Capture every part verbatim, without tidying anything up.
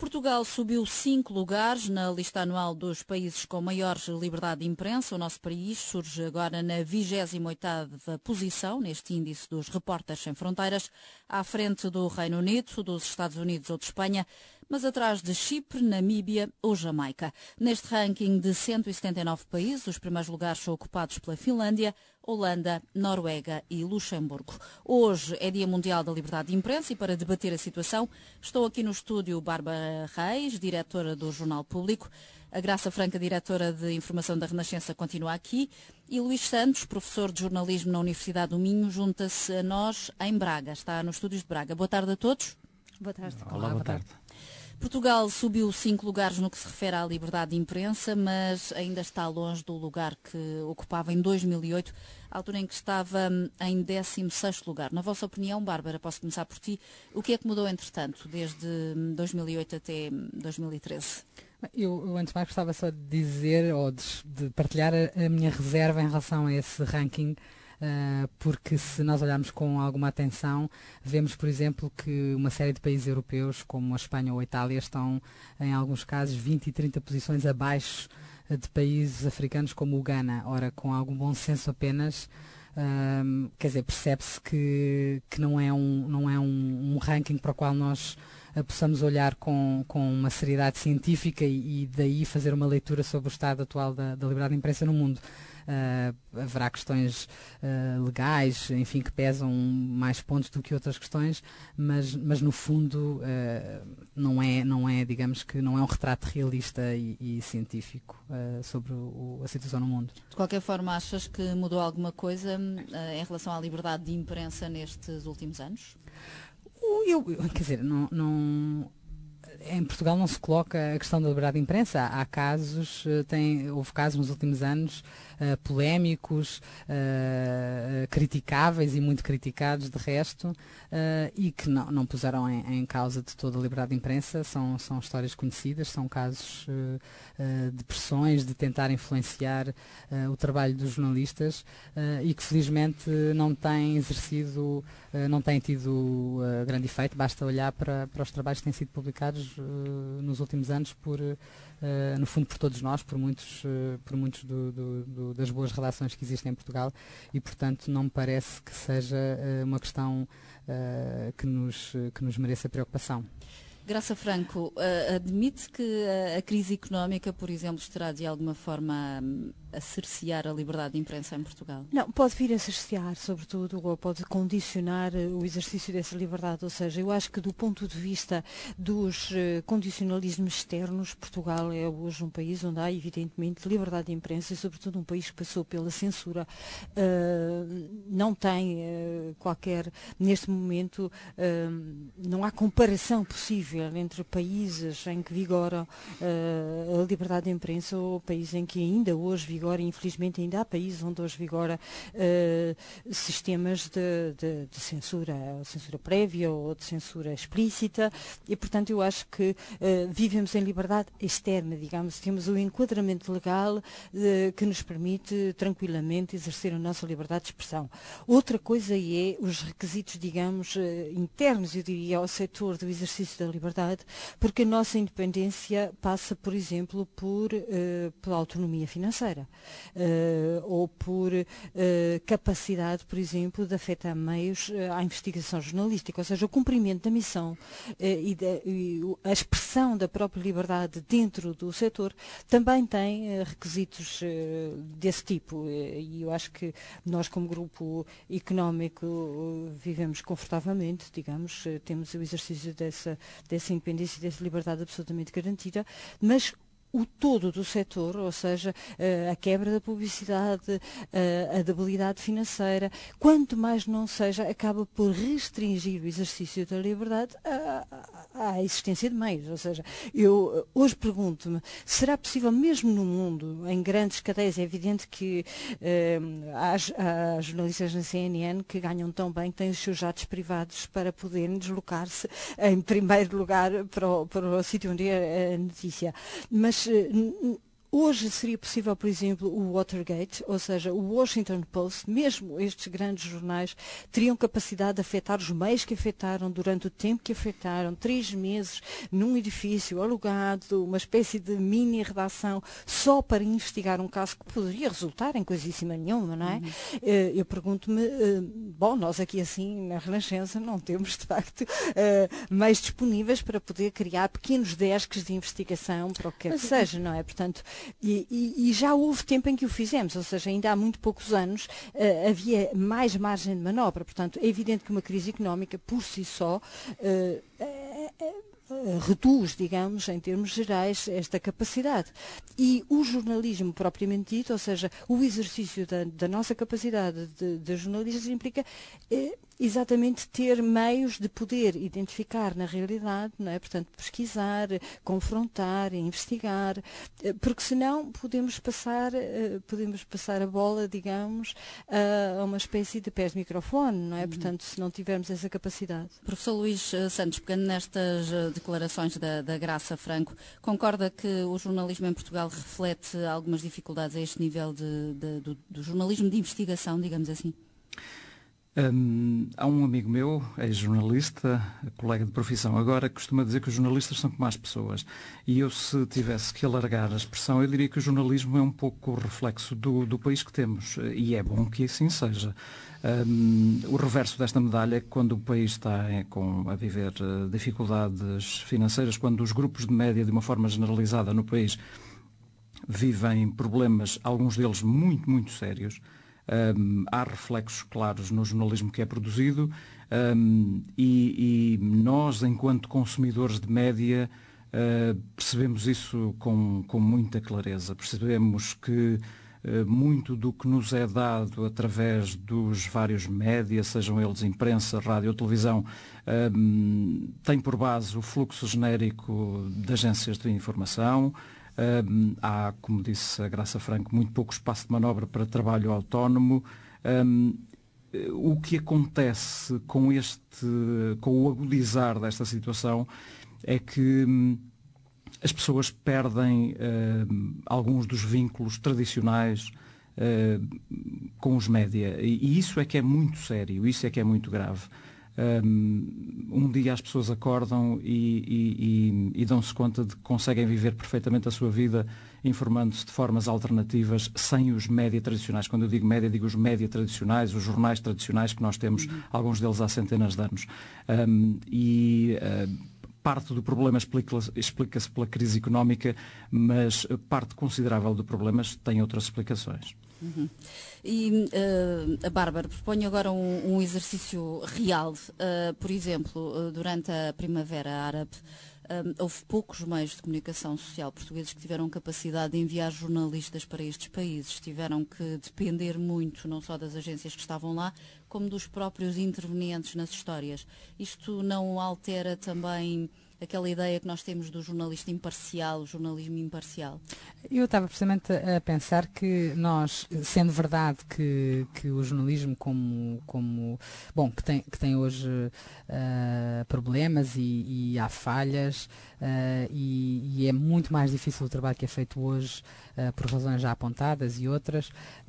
Portugal subiu cinco lugares na lista anual dos países com maior liberdade de imprensa. O nosso país surge agora na vigésima oitava posição neste índice dos Repórteres Sem Fronteiras, à frente do Reino Unido, dos Estados Unidos ou de Espanha, mas atrás de Chipre, Namíbia ou Jamaica. Neste ranking de cento e setenta e nove países, os primeiros lugares são ocupados pela Finlândia, Holanda, Noruega e Luxemburgo. Hoje é Dia Mundial da Liberdade de Imprensa e para debater a situação estou aqui no estúdio Bárbara Reis, diretora do Jornal Público, a Graça Franca, diretora de Informação da Renascença, continua aqui, e Luís Santos, professor de jornalismo na Universidade do Minho, junta-se a nós em Braga, está nos estúdios de Braga. Boa tarde a todos. Boa tarde. Olá, Olá boa tarde. Portugal subiu cinco lugares no que se refere à liberdade de imprensa, mas ainda está longe do lugar que ocupava em dois mil e oito, altura em que estava em décimo sexto lugar. Na vossa opinião, Bárbara, posso começar por ti, o que é que mudou entretanto, desde dois mil e oito até dois mil e treze? Eu, eu antes de mais gostava só de dizer, ou de, de partilhar a, a minha reserva em relação a esse ranking, Uh, porque se nós olharmos com alguma atenção, vemos, por exemplo, que uma série de países europeus, como a Espanha ou a Itália, estão, em alguns casos, vinte e trinta posições abaixo de países africanos como o Ghana. Ora, com algum bom senso apenas, uh, quer dizer, percebe-se que, que não é, um, não é um, um ranking para o qual nós uh, possamos olhar com, com uma seriedade científica e, e daí fazer uma leitura sobre o estado atual da, da liberdade de imprensa no mundo. Uh, haverá questões uh, legais, enfim, que pesam mais pontos do que outras questões, mas, mas no fundo uh, não é, não é, digamos que não é um retrato realista e, e científico uh, sobre o, a situação no mundo. De qualquer forma, achas que mudou alguma coisa uh, em relação à liberdade de imprensa nestes últimos anos? Eu, eu, quer dizer, não... não... Em Portugal não se coloca a questão da liberdade de imprensa. Há casos, tem, houve casos nos últimos anos uh, polémicos, uh, criticáveis e muito criticados de resto, uh, e que não, não puseram em, em causa de toda a liberdade de imprensa. São, são histórias conhecidas, são casos uh, uh, de pressões, de tentar influenciar uh, o trabalho dos jornalistas uh, e que felizmente não têm exercido, uh, não têm tido uh, grande efeito. Basta olhar para, para os trabalhos que têm sido publicados nos últimos anos, por, uh, no fundo por todos nós, por muitos, uh, por muitos do, do, do, das boas relações que existem em Portugal e, portanto, não me parece que seja uh, uma questão uh, que, nos, que nos mereça preocupação. Graça Franco, uh, admite que a, a crise económica, por exemplo, estará de alguma forma a, a cercear a liberdade de imprensa em Portugal? Não, pode vir a cercear, sobretudo, ou pode condicionar o exercício dessa liberdade. Ou seja, eu acho que do ponto de vista dos uh, condicionalismos externos, Portugal é hoje um país onde há, evidentemente, liberdade de imprensa e, sobretudo, um país que passou pela censura. Uh, não tem uh, qualquer, neste momento, uh, não há comparação possível entre países em que vigora uh, a liberdade de imprensa ou países em que ainda hoje vigora, e infelizmente ainda há países onde hoje vigora uh, sistemas de, de, de censura, censura prévia ou de censura explícita, e portanto eu acho que uh, vivemos em liberdade externa, digamos, temos o enquadramento legal uh, que nos permite tranquilamente exercer a nossa liberdade de expressão. Outra coisa é os requisitos, digamos, uh, internos, eu diria, ao setor do exercício da liberdade, porque a nossa independência passa, por exemplo, por, uh, pela autonomia financeira uh, ou por uh, capacidade, por exemplo, de afetar meios uh, à investigação jornalística, ou seja, o cumprimento da missão uh, e, de, e a expressão da própria liberdade dentro do setor também tem uh, requisitos uh, desse tipo, e eu acho que nós, como grupo económico, uh, vivemos confortavelmente, digamos, uh, temos o exercício dessa dessa independência e dessa liberdade absolutamente garantida, mas o todo do setor, ou seja, a quebra da publicidade, a debilidade financeira, quanto mais não seja, acaba por restringir o exercício da liberdade à, à existência de meios. Ou seja, eu hoje pergunto-me, será possível mesmo no mundo, em grandes cadeias, é evidente que eh, há, há jornalistas na C N N que ganham tão bem que têm os seus jatos privados para poderem deslocar-se em primeiro lugar para o, para o sítio onde é a notícia, mas hoje seria possível, por exemplo, o Watergate, ou seja, o Washington Post, mesmo estes grandes jornais, teriam capacidade de afetar os meios que afetaram durante o tempo que afetaram, três meses num edifício alugado, uma espécie de mini-redação só para investigar um caso que poderia resultar em coisíssima nenhuma, não é? Uhum. Eu pergunto-me, bom, nós aqui assim na Renascença não temos de facto meios disponíveis para poder criar pequenos desques de investigação para o que quer que seja, não é? Portanto, e, e, e já houve tempo em que o fizemos, ou seja, ainda há muito poucos anos uh, havia mais margem de manobra. Portanto, é evidente que uma crise económica por si só uh, uh, uh, reduz, digamos, em termos gerais, esta capacidade. E o jornalismo propriamente dito, ou seja, o exercício da, da nossa capacidade de, de jornalistas implica eh, exatamente ter meios de poder identificar na realidade, não é? Portanto, pesquisar, confrontar, investigar, eh, porque senão podemos passar, eh, podemos passar a bola, digamos, a, a uma espécie de pés de microfone, não é? Uhum. Portanto, se não tivermos essa capacidade. Professor Luís Santos, pegando nestas declarações da, da Graça Franco, concorda que o jornalismo em Portugal reflete algumas dificuldades a este nível de, de, do, do jornalismo de investigação, digamos assim? Um, há um amigo meu, é jornalista, colega de profissão agora, que costuma dizer que os jornalistas são como as pessoas. E eu, se tivesse que alargar a expressão, eu diria que o jornalismo é um pouco o reflexo do, do país que temos. E é bom que assim seja. Um, o reverso desta medalha é que quando o país está é, com, a viver uh, dificuldades financeiras, quando os grupos de média, de uma forma generalizada no país, vivem problemas, alguns deles muito, muito sérios, Um, há reflexos claros no jornalismo que é produzido um, e, e nós, enquanto consumidores de média, uh, percebemos isso com, com muita clareza. Percebemos que uh, muito do que nos é dado através dos vários médias, sejam eles imprensa, rádio ou televisão, um, tem por base o fluxo genérico de agências de informação. Um, há, como disse a Graça Franco, muito pouco espaço de manobra para trabalho autónomo. Um, o que acontece com este, com o agudizar desta situação é que um, as pessoas perdem um, alguns dos vínculos tradicionais uh, com os média. E, e isso é que é muito sério, isso é que é muito grave. Um dia as pessoas acordam e, e, e, e dão-se conta de que conseguem viver perfeitamente a sua vida informando-se de formas alternativas sem os média tradicionais. Quando eu digo média, digo os média tradicionais, os jornais tradicionais que nós temos, uhum. alguns deles há centenas de anos. Um, e uh, parte do problema explica-se explica pela crise económica, mas parte considerável do problema tem outras explicações. Uhum. E uh, a Bárbara propõe agora um, um exercício real. Uh, por exemplo, uh, durante a Primavera Árabe, uh, houve poucos meios de comunicação social portugueses que tiveram capacidade de enviar jornalistas para estes países. Tiveram que depender muito, não só das agências que estavam lá, como dos próprios intervenientes nas histórias. Isto não altera também aquela ideia que nós temos do jornalista imparcial, o jornalismo imparcial? Eu estava precisamente a pensar que nós, sendo verdade que, que o jornalismo como, como bom, que tem, que tem hoje uh, problemas e, e há falhas uh, e, e é muito mais difícil o trabalho que é feito hoje uh, por razões já apontadas e outras,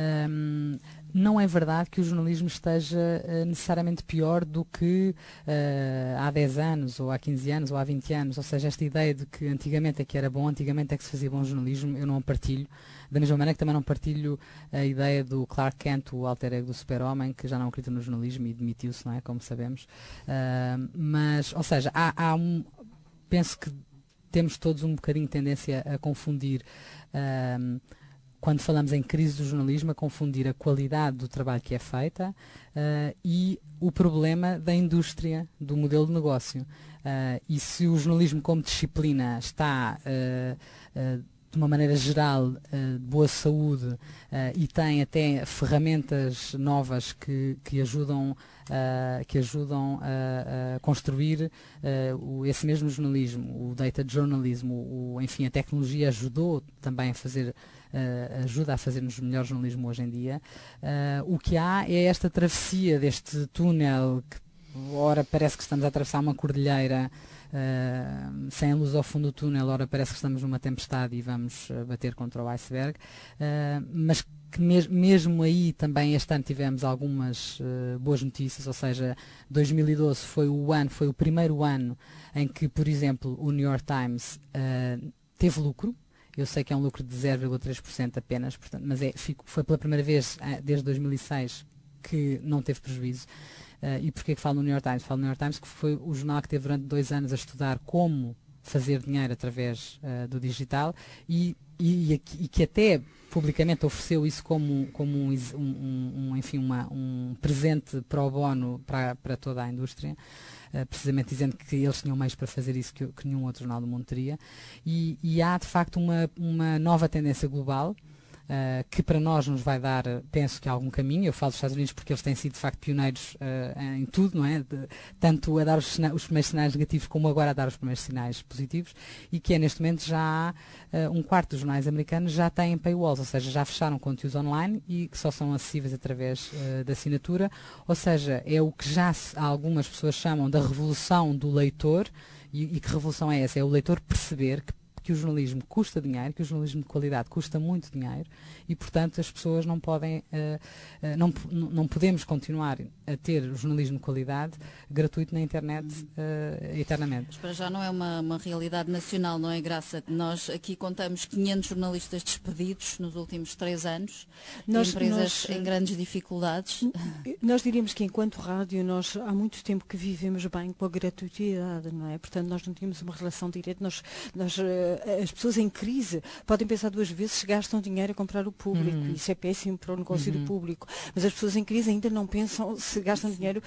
um, não é verdade que o jornalismo esteja uh, necessariamente pior do que uh, há dez anos, ou há quinze anos, ou há vinte anos. Ou seja, esta ideia de que antigamente é que era bom, antigamente é que se fazia bom jornalismo, eu não partilho. Da mesma maneira que também não partilho a ideia do Clark Kent, o alter ego do super-homem, que já não acredita no jornalismo e demitiu-se, não é? Como sabemos. Uh, mas, ou seja, há, há um... penso que temos todos um bocadinho de tendência a confundir... Uh, quando falamos em crise do jornalismo, a confundir a qualidade do trabalho que é feita uh, e o problema da indústria, do modelo de negócio. Uh, e se o jornalismo como disciplina está, uh, uh, de uma maneira geral, uh, de boa saúde uh, e tem até ferramentas novas que, que ajudam, uh, que ajudam a, a construir uh, o, esse mesmo jornalismo, o data journalism, o, enfim, a tecnologia ajudou também a fazer Uh, ajuda a fazermos melhor jornalismo hoje em dia. Uh, o que há é esta travessia deste túnel que ora parece que estamos a atravessar uma cordilheira uh, sem a luz ao fundo do túnel, ora parece que estamos numa tempestade e vamos uh, bater contra o iceberg, uh, mas que mes mesmo aí também este ano tivemos algumas uh, boas notícias, ou seja, dois mil e doze foi o ano, foi o primeiro ano em que, por exemplo, o New York Times uh, teve lucro. Eu sei que é um lucro de zero vírgula três por cento apenas, portanto, mas é, fico, foi pela primeira vez uh, desde dois mil e seis que não teve prejuízo. Uh, e porquê que falo no New York Times? Falo no New York Times que foi o jornal que teve durante dois anos a estudar como fazer dinheiro através uh, do digital e, e, e que até publicamente ofereceu isso como, como um, um, um, enfim, uma, um presente pro bono para, para toda a indústria, uh, precisamente dizendo que eles tinham meios para fazer isso que, que nenhum outro jornal do mundo teria. E, e há, de facto, uma, uma nova tendência global, Uh, que para nós nos vai dar, penso que algum caminho. Eu falo dos Estados Unidos porque eles têm sido de facto pioneiros uh, em tudo, não é? De, tanto a dar os, os primeiros sinais negativos como agora a dar os primeiros sinais positivos, e que é neste momento já há uh, um quarto dos jornais americanos já têm paywalls, ou seja, já fecharam conteúdos online e que só são acessíveis através uh, da assinatura, ou seja, é o que já se, algumas pessoas chamam da revolução do leitor. E, e que revolução é essa? É o leitor perceber que que o jornalismo custa dinheiro, que o jornalismo de qualidade custa muito dinheiro e, portanto, as pessoas não podem, uh, uh, não, não podemos continuar a ter o jornalismo de qualidade gratuito na internet uh, eternamente. Mas para já não é uma, uma realidade nacional, não é, Graça? Nós aqui contamos quinhentos jornalistas despedidos nos últimos três anos, nós, empresas nós, em grandes dificuldades. Nós diríamos que enquanto rádio nós há muito tempo que vivemos bem com a gratuitidade, não é? Portanto, nós não tínhamos uma relação direta, nós, nós as pessoas em crise podem pensar duas vezes se gastam dinheiro a comprar o público. Uhum. Isso é péssimo para o negócio uhum. do público. Mas as pessoas em crise ainda não pensam se gastam dinheiro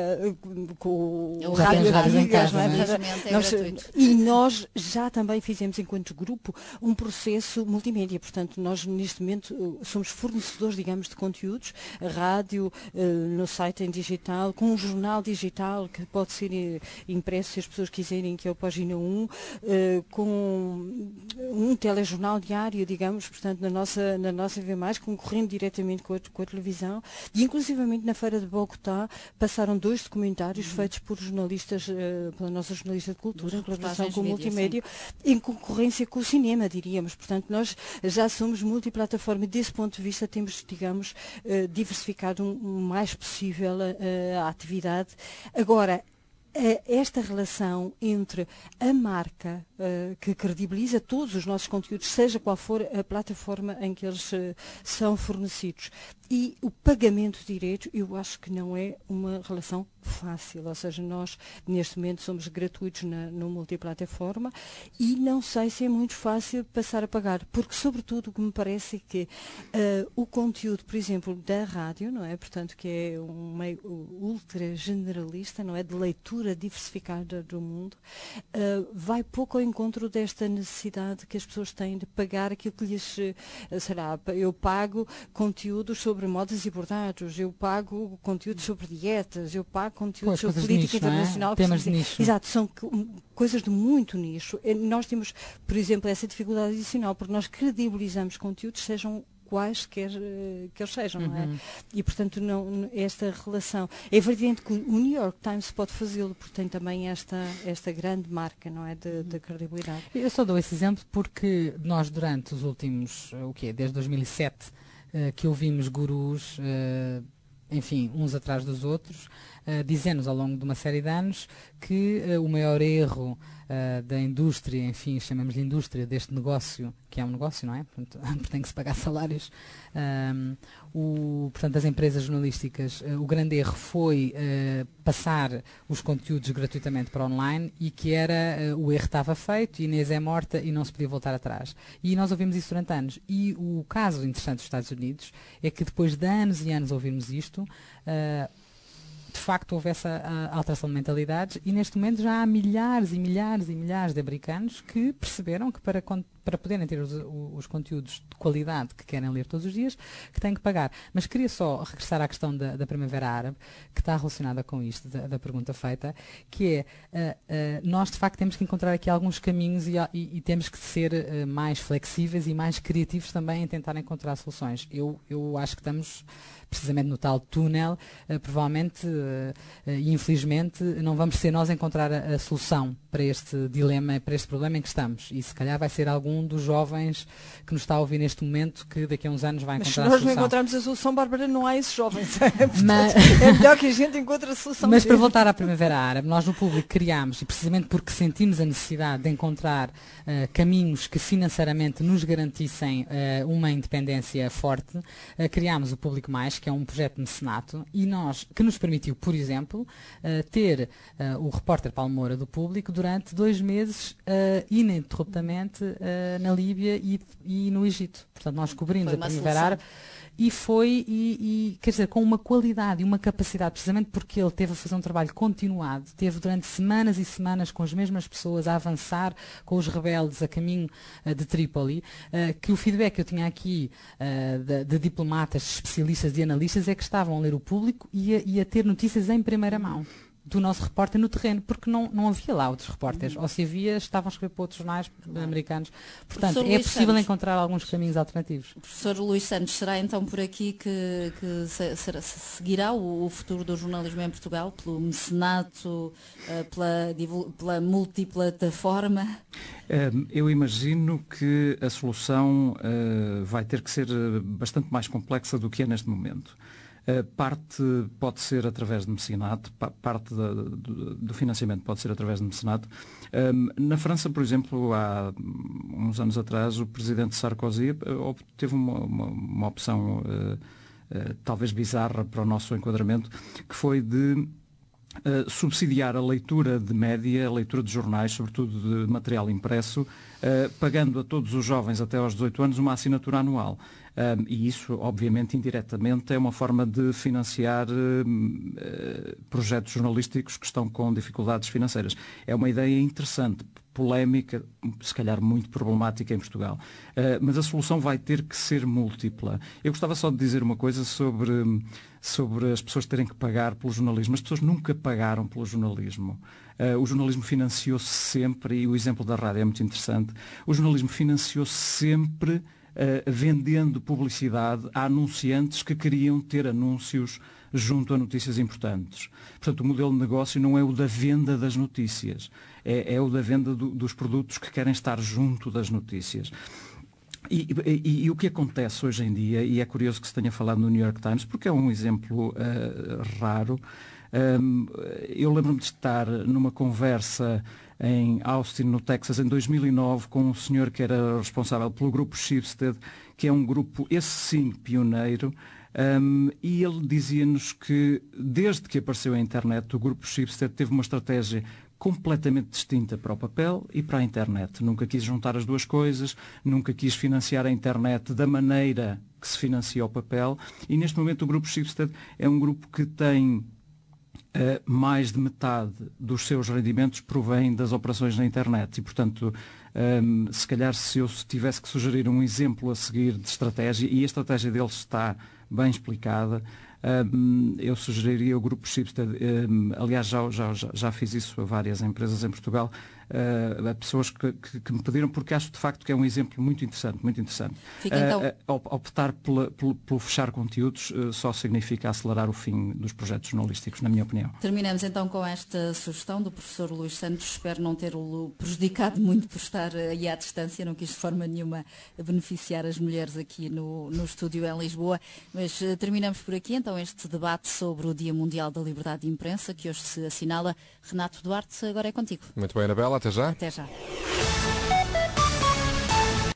uh, com o rádio amigas, não é? É nós, e nós já também fizemos, enquanto grupo, um processo multimédia. Portanto, nós neste momento somos fornecedores, digamos, de conteúdos, rádio, uh, no site em digital, com um jornal digital que pode ser impresso se as pessoas quiserem, que é o Página um, uh, com um telejornal diário, digamos, portanto, na nossa, na nossa V mais, concorrendo diretamente com a, com a televisão, e inclusivamente na Feira de Bogotá passaram dois documentários uhum. feitos por jornalistas, uh, pela nossa jornalista de cultura, em colaboração com o multimédia, sim. em concorrência com o cinema, diríamos. Portanto, nós já somos multiplataforma e desse ponto de vista temos, digamos, uh, diversificado o um, um mais possível uh, a atividade. Agora, esta relação entre a marca uh, que credibiliza todos os nossos conteúdos, seja qual for a plataforma em que eles uh, são fornecidos, e o pagamento de direitos, eu acho que não é uma relação fácil. Ou seja, nós neste momento somos gratuitos na, no multiplataforma e não sei se é muito fácil passar a pagar, porque sobretudo o que me parece é que uh, o conteúdo, por exemplo, da rádio, não é? Portanto, que é um meio ultra generalista, não é? De leitura diversificada do mundo, uh, vai pouco ao encontro desta necessidade que as pessoas têm de pagar aquilo que lhes, uh, será, eu pago conteúdos sobre modas e bordados, eu pago conteúdos sobre dietas, eu pago conteúdos pois, sobre política nicho, internacional. É? Temas de nicho. Exato, são coisas de muito nicho. Nós temos, por exemplo, essa dificuldade adicional, porque nós credibilizamos conteúdos, sejam quais quer que eles sejam, uhum. não é? E, portanto, não, esta relação... É evidente que o New York Times pode fazê-lo, porque tem também esta, esta grande marca, não é? De, de credibilidade. Eu só dou esse exemplo porque nós, durante os últimos, o quê? Desde dois mil e sete, uh, que ouvimos gurus, uh, enfim, uns atrás dos outros, uh, dizendo-nos ao longo de uma série de anos que uh, o maior erro uh, da indústria, enfim, chamamos-lhe indústria, deste negócio, que é um negócio, não é? Portanto, tem que se pagar salários. Um, o, portanto, as empresas jornalísticas, uh, o grande erro foi uh, passar os conteúdos gratuitamente para online e que era, uh, o erro estava feito, Inês é morta e não se podia voltar atrás. E nós ouvimos isso durante anos. E o caso interessante dos Estados Unidos é que depois de anos e anos ouvirmos isto, uh, de facto houve essa a, alteração de mentalidades e neste momento já há milhares e milhares e milhares de americanos que perceberam que para, para poderem ter os, os conteúdos de qualidade que querem ler todos os dias, que têm que pagar. Mas queria só regressar à questão da, da Primavera Árabe, que está relacionada com isto, da, da pergunta feita, que é, uh, uh, nós de facto temos que encontrar aqui alguns caminhos e, e, e temos que ser uh, mais flexíveis e mais criativos também em tentar encontrar soluções. Eu, eu acho que estamos precisamente no tal túnel, uh, provavelmente e infelizmente não vamos ser nós a encontrar a, a solução para este dilema, para este problema em que estamos. E se calhar vai ser algum dos jovens que nos está a ouvir neste momento que daqui a uns anos vai encontrar a solução. Mas se nós não encontrarmos a solução, Bárbara, não há esses jovens. Portanto, mas, é melhor que a gente encontre a solução. Mas para voltar à Primavera Árabe, nós no público criámos, e precisamente porque sentimos a necessidade de encontrar uh, caminhos que financeiramente nos garantissem uh, uma independência forte, uh, criámos o Público Mais, que é um projeto de mecenato, e nós, que nos permitiu, por exemplo, uh, ter uh, o repórter Paulo Moura do Público durante dois meses uh, ininterruptamente uh, na Líbia e, e no Egito. Portanto, nós cobrimos a Primavera Árabe. E foi, e, e, quer dizer, com uma qualidade e uma capacidade, precisamente porque ele teve a fazer um trabalho continuado, teve durante semanas e semanas com as mesmas pessoas a avançar com os rebeldes a caminho uh, de Trípoli, uh, que o feedback que eu tinha aqui uh, de, de diplomatas, de especialistas, de analistas, é que estavam a ler o Público e a, e a ter notícias em primeira mão do nosso repórter no terreno, porque não, não havia lá outros repórteres, uhum. ou se havia, estavam a escrever para outros jornais uhum. americanos. Portanto, professor é Luís possível Santos. Encontrar alguns caminhos alternativos. O professor Luís Santos, será então por aqui que, que se, se, se seguirá o, o futuro do jornalismo em Portugal, pelo mecenato, uh, pela, pela multiplataforma? Um, eu imagino que a solução uh, vai ter que ser bastante mais complexa do que é neste momento. Uh, parte pode ser através de mecenato, pa parte da, do, do financiamento pode ser através de mecenato. Um, na França, por exemplo, há uns anos atrás, o presidente Sarkozy teve uma, uma, uma opção uh, uh, talvez bizarra para o nosso enquadramento, que foi de Uh, subsidiar a leitura de média, a leitura de jornais, sobretudo de material impresso, uh, pagando a todos os jovens até aos dezoito anos uma assinatura anual. Um, e isso, obviamente, indiretamente, é uma forma de financiar uh, uh, projetos jornalísticos que estão com dificuldades financeiras. É uma ideia interessante, polémica, se calhar muito problemática em Portugal. Uh, mas a solução vai ter que ser múltipla. Eu gostava só de dizer uma coisa sobre, sobre as pessoas terem que pagar pelo jornalismo. As pessoas nunca pagaram pelo jornalismo. Uh, o jornalismo financiou-se sempre, e o exemplo da rádio é muito interessante, o jornalismo financiou-se sempre Uh, vendendo publicidade a anunciantes que queriam ter anúncios junto a notícias importantes. Portanto, o modelo de negócio não é o da venda das notícias, é, é o da venda do, dos produtos que querem estar junto das notícias. E, e, e o que acontece hoje em dia, e é curioso que se tenha falado no New York Times, porque é um exemplo uh, raro, um, eu lembro-me de estar numa conversa em Austin, no Texas, em dois mil e nove, com um senhor que era responsável pelo grupo Schibsted, que é um grupo, esse sim, pioneiro, um, e ele dizia-nos que, desde que apareceu a internet, o grupo Schibsted teve uma estratégia completamente distinta para o papel e para a internet. Nunca quis juntar as duas coisas, nunca quis financiar a internet da maneira que se financia o papel, e neste momento o grupo Schibsted é um grupo que tem Uh, mais de metade dos seus rendimentos provém das operações na internet e, portanto, um, se calhar se eu tivesse que sugerir um exemplo a seguir de estratégia, e a estratégia deles está bem explicada, um, eu sugeriria o grupo Schibsted. Um, aliás, já, já, já fiz isso a várias empresas em Portugal, uh, a pessoas que, que, que me pediram, porque acho de facto que é um exemplo muito interessante, muito interessante. Fica, então... uh, uh, optar pela, pelo, pelo fechar conteúdos uh, só significa acelerar o fim dos projetos jornalísticos, na minha opinião. Terminamos então com esta sugestão do professor Luís Santos. Espero não ter-o prejudicado muito por estar aí à distância. Não quis de forma nenhuma beneficiar as mulheres aqui no, no estúdio em Lisboa. Mas uh, terminamos por aqui então este debate sobre o Dia Mundial da Liberdade de Imprensa, que hoje se assinala. Renato Duarte, agora é contigo. Muito bem, Anabela, até já. Até já.